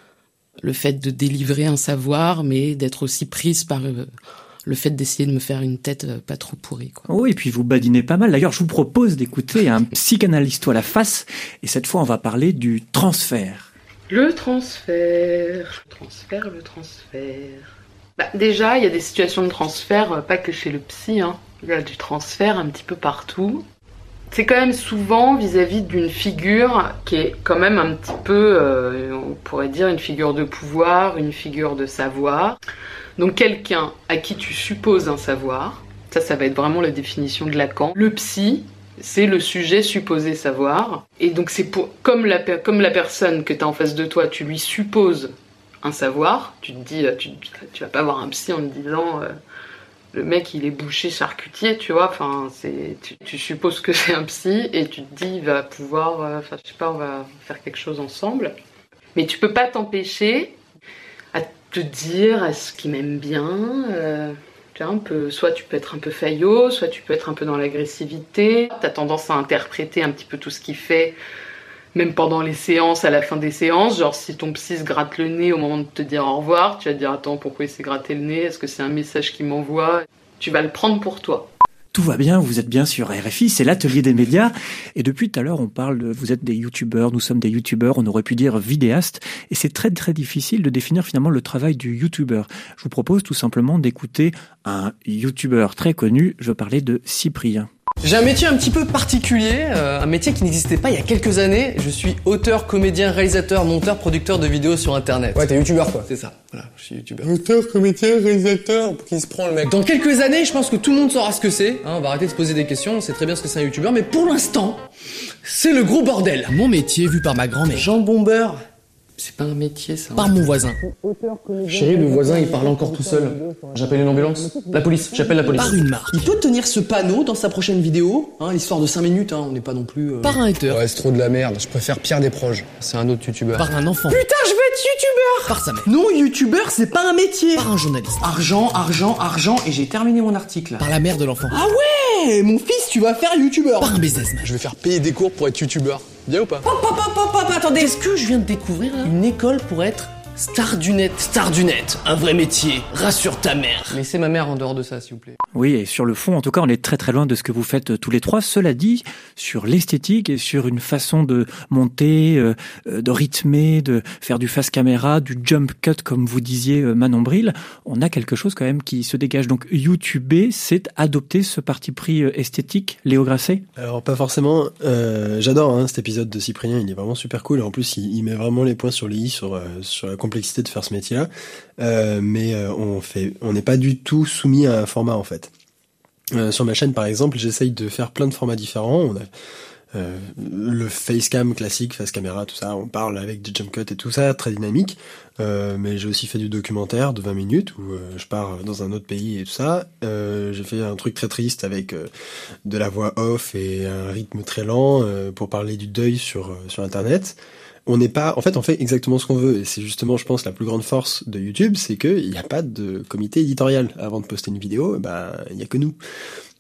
le fait de délivrer un savoir, mais d'être aussi prise par euh, le fait d'essayer de me faire une tête euh, pas trop pourrie, quoi. Oui, et puis vous badinez pas mal. D'ailleurs, je vous propose d'écouter un Psychanalyse-toi la face, et cette fois on va parler du transfert. Le transfert, le transfert, le transfert. Bah, déjà, il y a des situations de transfert, pas que chez le psy, hein. Il y a du transfert un petit peu partout. C'est quand même souvent vis-à-vis d'une figure qui est quand même un petit peu, euh, on pourrait dire, une figure de pouvoir, une figure de savoir. Donc quelqu'un à qui tu supposes un savoir, ça, ça va être vraiment la définition de Lacan. Le psy, c'est le sujet supposé savoir. Et donc c'est pour comme la, comme la personne que tu as en face de toi, tu lui supposes un savoir, tu te dis, tu, tu vas pas voir un psy en te disant euh, le mec il est boucher charcutier, tu vois, enfin c'est tu, tu supposes que c'est un psy et tu te dis il va pouvoir, enfin euh, je sais pas, on va faire quelque chose ensemble. Mais tu peux pas t'empêcher à te dire est-ce qu'il m'aime bien euh, Tu vois, un peu, soit tu peux être un peu faillot, soit tu peux être un peu dans l'agressivité. T'as tendance à interpréter un petit peu tout ce qu'il fait, même pendant les séances, à la fin des séances. Genre, si ton psy se gratte le nez au moment de te dire au revoir, tu vas te dire, attends, pourquoi il s'est gratté le nez ? Est-ce que c'est un message qu'il m'envoie ? Tu vas le prendre pour toi. Tout va bien, vous êtes bien sur R F I, c'est l'atelier des médias. Et depuis tout à l'heure, on parle de, vous êtes des youtubeurs, nous sommes des youtubeurs, on aurait pu dire vidéastes. Et c'est très très difficile de définir finalement le travail du youtubeur. Je vous propose tout simplement d'écouter un youtubeur très connu, je veux parler de Cyprien. J'ai un métier un petit peu particulier, euh, un métier qui n'existait pas il y a quelques années. Je suis auteur, comédien, réalisateur, monteur, producteur de vidéos sur internet. Ouais, t'es youtubeur quoi. C'est ça, voilà, je suis youtubeur. Auteur, comédien, réalisateur, pour qui se prend le mec. Dans quelques années, je pense que tout le monde saura ce que c'est. Hein, on va arrêter de se poser des questions, on sait très bien ce que c'est un youtubeur, mais pour l'instant, c'est le gros bordel. Mon métier vu par ma grand-mère. Jambon beurre. C'est pas un métier, ça. Par mon voisin. Chérie, le voisin, il parle encore tout seul. J'appelle une ambulance. La police, j'appelle la police. Par une marque. Il peut tenir ce panneau dans sa prochaine vidéo, hein, l'histoire de cinq minutes, hein, on n'est pas non plus... Euh... Par un hater. Ouais, c'est trop de la merde, je préfère Pierre Desproges. C'est un autre youtubeur. Par un enfant. Putain, je veux être youtubeur. Par sa mère. Non, youtubeur, c'est pas un métier. Par un journaliste. Argent, argent, argent, et j'ai terminé mon article. Par la mère de l'enfant. Ah ouais, mon fils, tu vas faire youtubeur. Par un businessman. Je vais faire payer des cours pour être youtubeur. Bien ou pas? Hop, hop, hop, hop, hop, attendez. Qu'est-ce que je viens de découvrir là? Une école pour être star du net. Star du net, un vrai métier. Rassure ta mère. Laissez ma mère en dehors de ça, s'il vous plaît. Oui, et sur le fond, en tout cas, on est très très loin de ce que vous faites tous les trois. Cela dit, sur l'esthétique et sur une façon de monter, euh, de rythmer, de faire du face caméra, du jump cut, comme vous disiez, Manon Bril, on a quelque chose quand même qui se dégage. Donc, YouTuber, c'est adopter ce parti pris esthétique, Léo Grasset? Alors, pas forcément. Euh, j'adore hein, cet épisode de Cyprien, il est vraiment super cool. Et en plus, il, il met vraiment les points sur les i sur, euh, sur la complexité de faire ce métier-là. Euh, mais euh, on fait, on n'est pas du tout soumis à un format en fait. Euh, sur ma chaîne par exemple, j'essaye de faire plein de formats différents. On a euh, le facecam classique, face caméra, tout ça. On parle avec des jump cuts et tout ça, très dynamique. Euh, mais j'ai aussi fait du documentaire de vingt minutes où euh, je pars dans un autre pays et tout ça. Euh, j'ai fait un truc très triste avec euh, de la voix off et un rythme très lent euh, pour parler du deuil sur euh, sur internet. On n'est pas, en fait, on fait exactement ce qu'on veut, et c'est justement, je pense, la plus grande force de YouTube, c'est que il n'y a pas de comité éditorial avant de poster une vidéo, ben il y a que nous.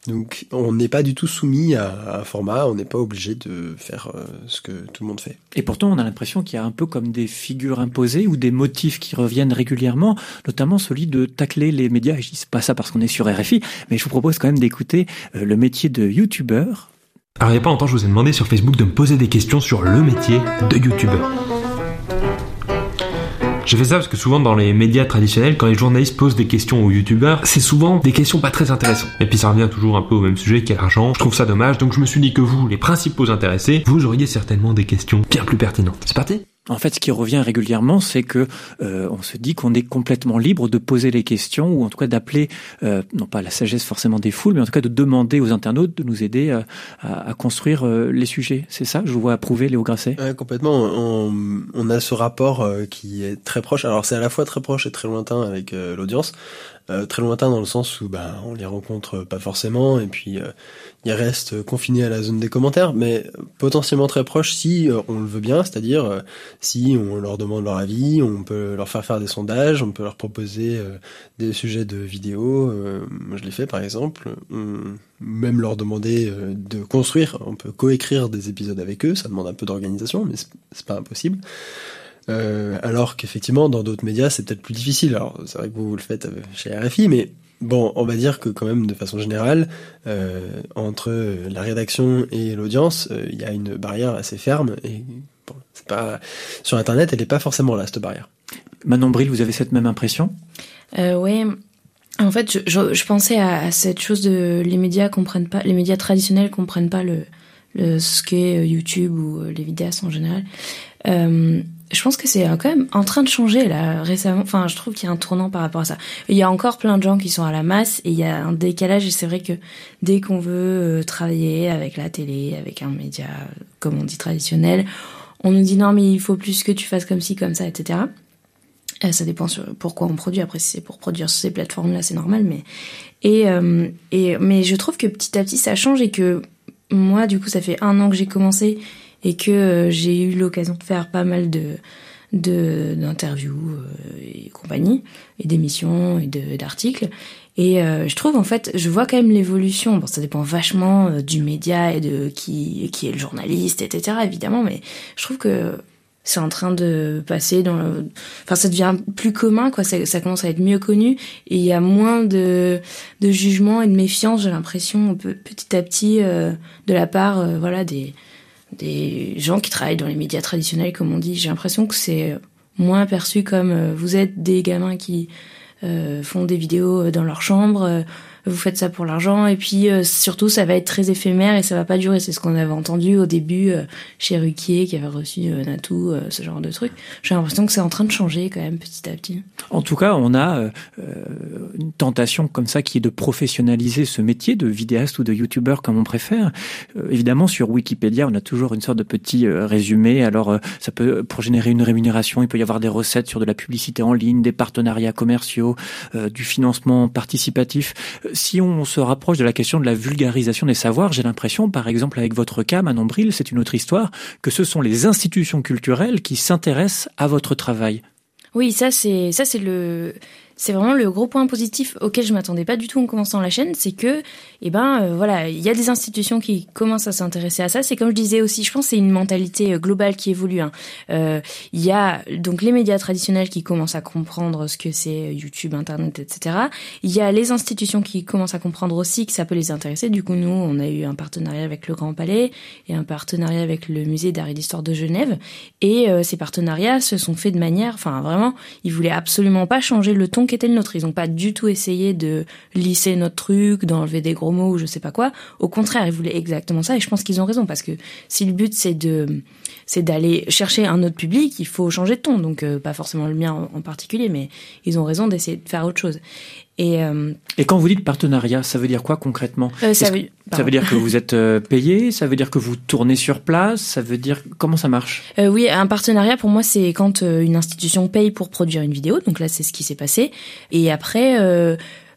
Donc on n'est pas du tout soumis à un format, on n'est pas obligé de faire euh, ce que tout le monde fait. Et pourtant on a l'impression qu'il y a un peu comme des figures imposées ou des motifs qui reviennent régulièrement, notamment celui de tacler les médias. Et je dis pas ça parce qu'on est sur R F I, mais je vous propose quand même d'écouter euh, le métier de youtubeur. Alors il n'y a pas longtemps je vous ai demandé sur Facebook de me poser des questions sur le métier de youtubeur. J'ai fait ça parce que souvent dans les médias traditionnels, quand les journalistes posent des questions aux youtubeurs, c'est souvent des questions pas très intéressantes. Et puis ça revient toujours un peu au même sujet qu'est l'argent. Je trouve ça dommage, donc je me suis dit que vous, les principaux intéressés, vous auriez certainement des questions bien plus pertinentes. C'est parti ? En fait, ce qui revient régulièrement, c'est que euh, on se dit qu'on est complètement libre de poser les questions, ou en tout cas d'appeler, euh, non pas la sagesse forcément des foules, mais en tout cas de demander aux internautes de nous aider à, à, à construire euh, les sujets. C'est ça, je vous vois approuver, Léo Grasset. Ouais, complètement. On, on a ce rapport euh, qui est très proche. Alors c'est à la fois très proche et très lointain avec euh, l'audience. Euh, très lointain dans le sens où bah, on les rencontre pas forcément, et puis euh, ils restent confinés à la zone des commentaires, mais potentiellement très proche si euh, on le veut bien, c'est-à-dire euh, si on leur demande leur avis, on peut leur faire faire des sondages, on peut leur proposer euh, des sujets de vidéos, euh, moi je l'ai fait par exemple, on, même leur demander euh, de construire, on peut coécrire des épisodes avec eux, ça demande un peu d'organisation, mais c'est, c'est pas impossible. Euh, alors qu'effectivement dans d'autres médias c'est peut-être plus difficile. Alors c'est vrai que vous, vous le faites chez R F I, mais bon, on va dire que quand même de façon générale euh, entre la rédaction et l'audience il euh, y a une barrière assez ferme, et bon, c'est pas sur internet, elle est pas forcément là cette barrière. Manon Bril, vous avez cette même impression? euh, Ouais. En fait, je, je, je pensais à, à cette chose de les médias comprennent pas, les médias traditionnels comprennent pas le, le ce qu'est YouTube ou les vidéastes en général. Euh, je pense que c'est quand même en train de changer là récemment. Enfin, je trouve qu'il y a un tournant par rapport à ça. Il y a encore plein de gens qui sont à la masse et il y a un décalage. Et c'est vrai que dès qu'on veut travailler avec la télé, avec un média comme on dit traditionnel, on nous dit non mais il faut plus que tu fasses comme ci, comme ça, et cetera. Euh, ça dépend sur pourquoi on produit. Après, si c'est pour produire sur ces plateformes-là, c'est normal. Mais et euh, et mais je trouve que petit à petit ça change et que moi, du coup, ça fait un an que j'ai commencé. Et que euh, j'ai eu l'occasion de faire pas mal de, de d'interviews euh, et compagnie, et d'émissions et de, d'articles. Et euh, je trouve en fait, je vois quand même l'évolution. Bon, ça dépend vachement euh, du média et de qui qui est le journaliste, et cetera. Évidemment, mais je trouve que c'est en train de passer dans le... Enfin, ça devient plus commun, quoi. Ça, ça commence à être mieux connu et il y a moins de de jugement et de méfiance. J'ai l'impression petit à petit euh, de la part, euh, voilà, des des gens qui travaillent dans les médias traditionnels, comme on dit. J'ai l'impression que c'est moins perçu comme euh, vous êtes des gamins qui euh, font des vidéos dans leur chambre, euh, vous faites ça pour l'argent, et puis euh, surtout ça va être très éphémère et ça va pas durer. C'est ce qu'on avait entendu au début euh, chez Ruquier qui avait reçu euh, Natou, euh, ce genre de truc. J'ai l'impression que c'est en train de changer quand même petit à petit. En tout cas, on a euh, une tentation comme ça qui est de professionnaliser ce métier de vidéaste ou de youtubeur comme on préfère. Euh, évidemment, sur Wikipédia, on a toujours une sorte de petit euh, résumé. Alors, euh, ça peut, pour générer une rémunération, il peut y avoir des recettes sur de la publicité en ligne, des partenariats commerciaux, euh, du financement participatif. Si on se rapproche de la question de la vulgarisation des savoirs, j'ai l'impression, par exemple avec votre cas, Manon Bril, c'est une autre histoire, que ce sont les institutions culturelles qui s'intéressent à votre travail. Oui, ça c'est ça c'est le c'est vraiment le gros point positif auquel je m'attendais pas du tout en commençant la chaîne, c'est que eh ben euh, voilà, il y a des institutions qui commencent à s'intéresser à ça. C'est comme je disais aussi, je pense que c'est une mentalité globale qui évolue. Hein. Euh, il y a donc les médias traditionnels qui commencent à comprendre ce que c'est YouTube, Internet, et cetera. Il y a les institutions qui commencent à comprendre aussi que ça peut les intéresser. Du coup, nous, on a eu un partenariat avec le Grand Palais et un partenariat avec le Musée d'Art et d'Histoire de Genève. Et euh, ces partenariats se sont faits de manière, enfin vraiment, ils voulaient absolument pas changer le ton qui était le nôtre. Ils n'ont pas du tout essayé de lisser notre truc, d'enlever des gros mots ou je sais pas quoi. Au contraire, ils voulaient exactement ça et je pense qu'ils ont raison parce que si le but c'est de c'est d'aller chercher un autre public, il faut changer de ton. Donc euh, pas forcément le mien en, en particulier, mais ils ont raison d'essayer de faire autre chose. Et, euh, et quand vous dites partenariat, ça veut dire quoi concrètement? euh, ça, veut... ça veut dire que vous êtes euh, payé, ça veut dire que vous tournez sur place, ça veut dire comment ça marche? euh, Oui, un partenariat pour moi c'est quand euh, une institution paye pour produire une vidéo, donc là c'est ce qui s'est passé. Et après, euh,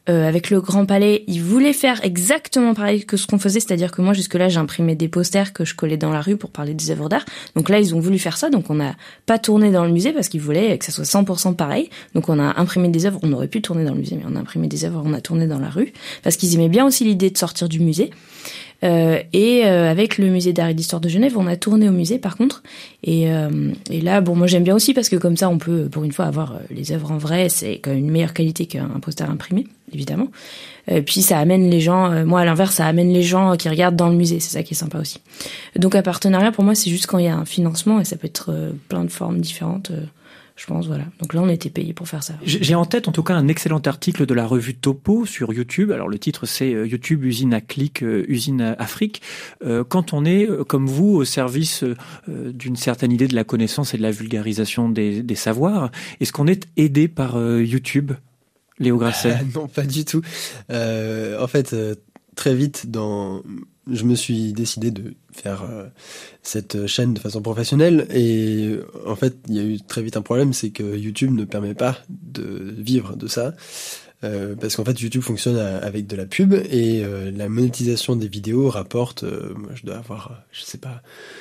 Euh, avec le Grand Palais, ils voulaient faire exactement pareil que ce qu'on faisait, c'est-à-dire que moi jusque-là j'imprimais des posters que je collais dans la rue pour parler des œuvres d'art. Donc là ils ont voulu faire ça, donc on n'a pas tourné dans le musée parce qu'ils voulaient que ça soit cent pour cent pareil. Donc on a imprimé des œuvres, on aurait pu tourner dans le musée, mais on a imprimé des œuvres, on a tourné dans la rue parce qu'ils aimaient bien aussi l'idée de sortir du musée. Euh, et euh, avec le musée d'art et d'histoire de Genève, on a tourné au musée par contre. Et, euh, et là, bon, moi j'aime bien aussi parce que comme ça, on peut pour une fois avoir les œuvres en vrai. C'est quand même une meilleure qualité qu'un poster imprimé, évidemment. Et puis ça amène les gens. Euh, moi, à l'inverse, ça amène les gens qui regardent dans le musée. C'est ça qui est sympa aussi. Donc un partenariat, pour moi, c'est juste quand il y a un financement et ça peut être euh, plein de formes différentes. Euh, Je pense, voilà. Donc là, on était payé pour faire ça. J'ai en tête, en tout cas, un excellent article de la revue Topo sur YouTube. Alors, le titre, c'est YouTube, usine à clic, usine à Afrique. Euh, quand on est, comme vous, au service euh, d'une certaine idée de la connaissance et de la vulgarisation des, des savoirs, est-ce qu'on est aidé par euh, YouTube, Léo Grasset? euh, Non, pas du tout. Euh, en fait, euh, très vite, dans... je me suis décidé de faire euh, cette chaîne de façon professionnelle et euh, en fait il y a eu très vite un problème, c'est que YouTube ne permet pas de vivre de ça euh, parce qu'en fait YouTube fonctionne à, avec de la pub et euh, la monétisation des vidéos rapporte, euh, moi je dois avoir, je sais pas,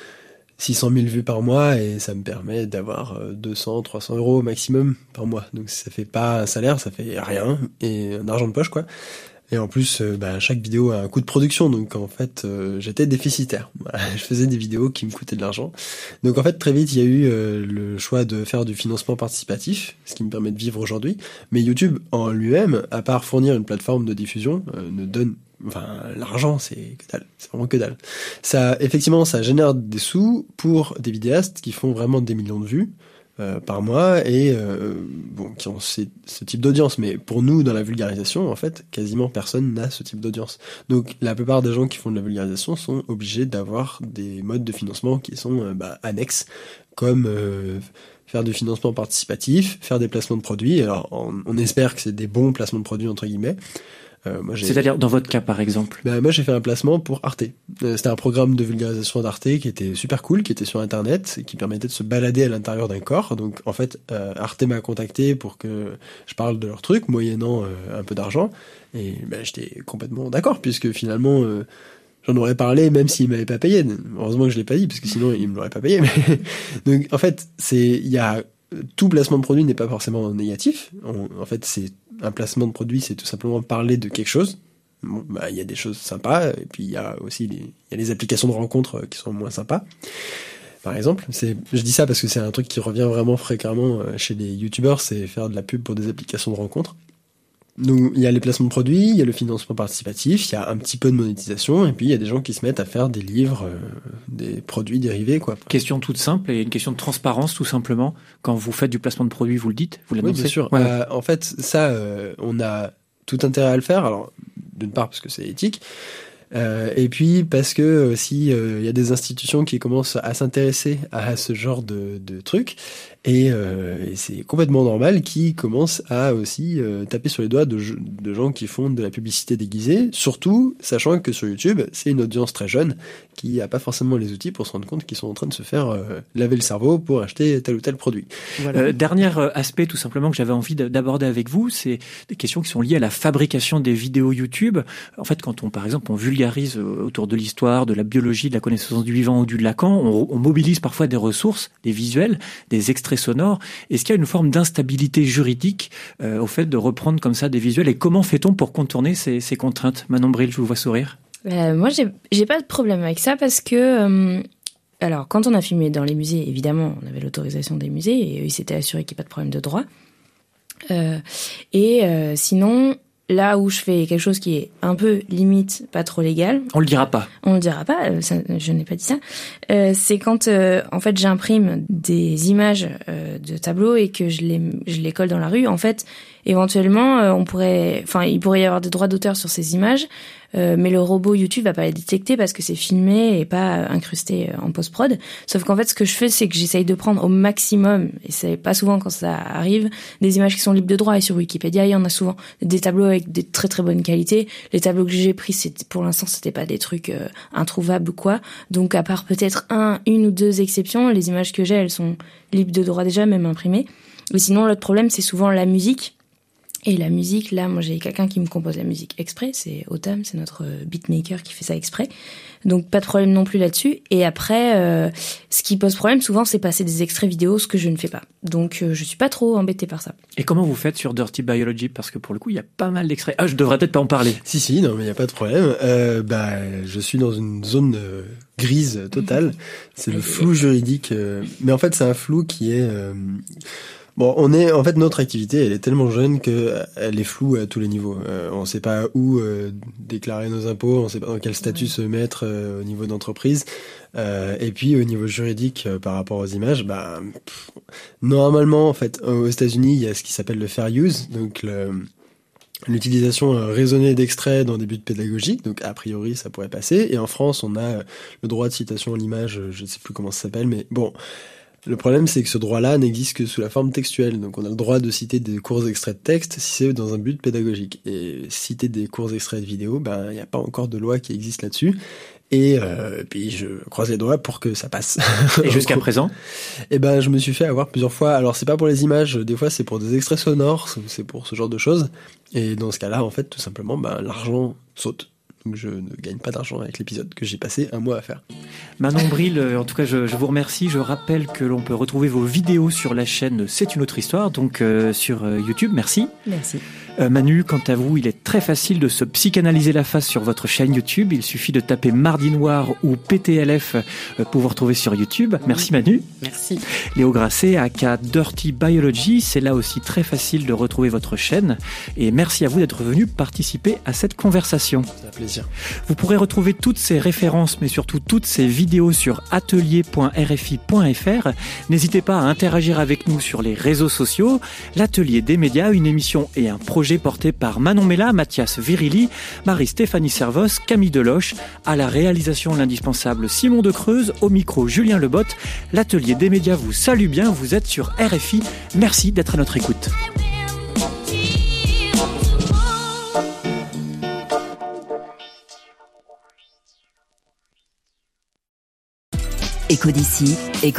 six cent mille vues par mois et ça me permet d'avoir deux cents, trois cents euros maximum par mois, donc ça fait pas un salaire, ça fait rien et un argent de poche quoi. Et en plus, euh, bah, chaque vidéo a un coût de production, donc en fait, euh, j'étais déficitaire. Je faisais des vidéos qui me coûtaient de l'argent. Donc en fait, très vite, il y a eu euh, le choix de faire du financement participatif, ce qui me permet de vivre aujourd'hui. Mais YouTube, en lui-même, à part fournir une plateforme de diffusion, euh, ne donne... Enfin, l'argent, c'est que dalle. C'est vraiment que dalle. Ça, effectivement, ça génère des sous pour des vidéastes qui font vraiment des millions de vues. Euh, par mois et euh, bon qui ont ces, ce type d'audience, mais pour nous dans la vulgarisation en fait quasiment personne n'a ce type d'audience, donc la plupart des gens qui font de la vulgarisation sont obligés d'avoir des modes de financement qui sont euh, bah, annexes comme euh, faire du financement participatif, faire des placements de produits. Alors on, on espère que c'est des bons placements de produits entre guillemets. Euh, moi, j'ai... C'est-à-dire dans votre cas par exemple? Ben, moi j'ai fait un placement pour Arte. Euh, c'était un programme de vulgarisation d'Arte qui était super cool, qui était sur internet, et qui permettait de se balader à l'intérieur d'un corps. Donc en fait euh, Arte m'a contacté pour que je parle de leur truc, moyennant euh, un peu d'argent. Et ben, j'étais complètement d'accord, puisque finalement euh, j'en aurais parlé même s'ils m'avaient pas payé. Heureusement que je l'ai pas dit, parce que sinon ils me l'auraient pas payé. Mais... Donc en fait c'est il y a tout placement de produit n'est pas forcément négatif. On, en fait, c'est un placement de produit, c'est tout simplement parler de quelque chose. Bon, bah, il y a des choses sympas, et puis il y a aussi les, il y a les applications de rencontres qui sont moins sympas. Par exemple, c'est, je dis ça parce que c'est un truc qui revient vraiment fréquemment chez les youtubeurs, c'est faire de la pub pour des applications de rencontres. Donc, il y a les placements de produits, il y a le financement participatif, il y a un petit peu de monétisation, et puis il y a des gens qui se mettent à faire des livres, euh, des produits dérivés, quoi. Question toute simple et une question de transparence, tout simplement. Quand vous faites du placement de produits, vous le dites, vous l'annoncez? Oui, bien sûr. Ouais. Euh, en fait, ça, euh, on a tout intérêt à le faire. Alors, d'une part parce que c'est éthique, euh, et puis parce que aussi, euh, il y a des institutions qui commencent à s'intéresser à ce genre de, de trucs. Et, euh, et c'est complètement normal qu'ils commencent à aussi euh, taper sur les doigts de, de gens qui font de la publicité déguisée, surtout sachant que sur YouTube, c'est une audience très jeune qui n'a pas forcément les outils pour se rendre compte qu'ils sont en train de se faire euh, laver le cerveau pour acheter tel ou tel produit. Voilà. Euh, dernier aspect tout simplement que j'avais envie d'aborder avec vous, c'est des questions qui sont liées à la fabrication des vidéos YouTube. En fait, quand on, par exemple, on vulgarise autour de l'histoire, de la biologie, de la connaissance du vivant ou du Lacan, on, on mobilise parfois des ressources, des visuels, des extraits sonore. Est-ce qu'il y a une forme d'instabilité juridique euh, au fait de reprendre comme ça des visuels et comment fait-on pour contourner ces, ces contraintes? Manon Bril, je vous vois sourire. Euh, moi, j'ai, j'ai pas de problème avec ça parce que euh, alors quand on a filmé dans les musées, évidemment, on avait l'autorisation des musées et ils s'étaient assurés qu'il n'y ait pas de problème de droit. Euh, et euh, sinon, là où je fais quelque chose qui est un peu limite, pas trop légal. On le dira pas. On le dira pas, ça, je n'ai pas dit ça. Euh, c'est quand, euh, en fait, j'imprime des images euh, de tableaux et que je les, je les colle dans la rue. En fait, éventuellement, euh, on pourrait, enfin, il pourrait y avoir des droits d'auteur sur ces images, euh, mais le robot YouTube va pas les détecter parce que c'est filmé et pas incrusté en post-prod. Sauf qu'en fait, ce que je fais, c'est que j'essaye de prendre au maximum, et c'est pas souvent quand ça arrive, des images qui sont libres de droit. Et sur Wikipédia, il y en a souvent des tableaux avec des très très bonnes qualités. Les tableaux que j'ai pris, c'était, pour l'instant, c'était pas des trucs euh, introuvables ou quoi. Donc, à part peut-être un, une ou deux exceptions, les images que j'ai, elles sont libres de droit déjà, même imprimées. Mais sinon, l'autre problème, c'est souvent la musique. Et la musique, là, moi j'ai quelqu'un qui me compose la musique exprès, c'est Otam, c'est notre beatmaker qui fait ça exprès. Donc pas de problème non plus là-dessus. Et après, euh, ce qui pose problème souvent, c'est passer des extraits vidéo, ce que je ne fais pas. Donc euh, je suis pas trop embêtée par ça. Et comment vous faites sur Dirty Biology? Parce que pour le coup, il y a pas mal d'extraits. Ah, je devrais peut-être pas en parler. Si, si, non, mais il n'y a pas de problème. Euh, bah, je suis dans une zone euh, grise totale. C'est le flou juridique. Euh, mais en fait, c'est un flou qui est... Euh, Bon, on est en fait notre activité, elle est tellement jeune que elle est floue à tous les niveaux. Euh, on sait pas où euh, déclarer nos impôts, on sait pas dans quel statut se mettre euh, au niveau d'entreprise. Euh, et puis au niveau juridique euh, par rapport aux images, bah pff, normalement en fait aux États-Unis il y a ce qui s'appelle le fair use, donc le, l'utilisation raisonnée d'extraits dans des buts pédagogiques, donc a priori ça pourrait passer. Et en France on a le droit de citation à l'image, je ne sais plus comment ça s'appelle, mais bon. Le problème, c'est que ce droit-là n'existe que sous la forme textuelle. Donc, on a le droit de citer des courts extraits de texte si c'est dans un but pédagogique. Et citer des courts extraits de vidéo, ben, il n'y a pas encore de loi qui existe là-dessus. Et euh, puis, je croise les doigts pour que ça passe. Et jusqu'à présent? Eh ben, je me suis fait avoir plusieurs fois. Alors, c'est pas pour les images. Des fois, c'est pour des extraits sonores. C'est pour ce genre de choses. Et dans ce cas-là, en fait, tout simplement, ben, l'argent saute. Donc je ne gagne pas d'argent avec l'épisode que j'ai passé un mois à faire. Manon Bril, en tout cas je, je vous remercie. Je rappelle que l'on peut retrouver vos vidéos sur la chaîne C'est une autre histoire, donc euh, sur euh, YouTube. Merci. Merci. Euh, Manu, quant à vous, il est très facile de se psychanalyser la face sur votre chaîne YouTube. Il suffit de taper Mardi Noir ou P T L F euh, pour vous retrouver sur YouTube. Merci Manu. Merci. Léo Grasset, aka Dirty Biology, c'est là aussi très facile de retrouver votre chaîne. Et merci à vous d'être venu participer à cette conversation. C'est un plaisir. Vous pourrez retrouver toutes ces références, mais surtout toutes ces vidéos sur atelier point r f i point f r. N'hésitez pas à interagir avec nous sur les réseaux sociaux. L'Atelier des médias, une émission et un projet porté par Manon Mella, Mathias Virilli, Marie-Stéphanie Servos, Camille Deloche, à la réalisation l'indispensable Simon de Creuse, au micro Julien Lebotte. L'Atelier des médias vous salue bien, vous êtes sur R F I. Merci d'être à notre écoute. Écho d'ici, Écho